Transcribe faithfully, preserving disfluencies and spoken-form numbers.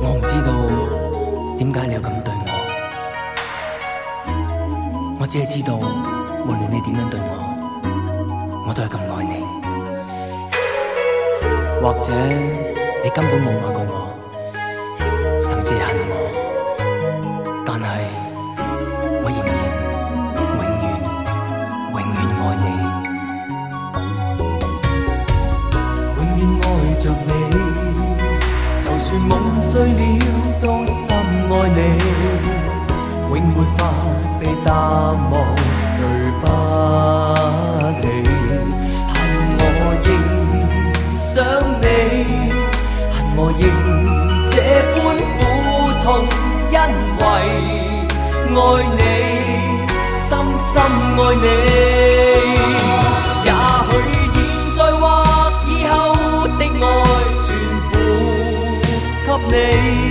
我唔知道點解你要咁對我，我只係知道無論你點樣對我，我都係咁愛你。或者你根本冇愛過我，甚至係恨我，但係我仍然永遠永遠愛你，永遠愛着你。就算夢碎了都深愛你，永沒法被淡忘，對不起，恨我仍想你，恨我仍這般苦痛，因為愛你，深深愛你。也許現在或以後的愛全付給你。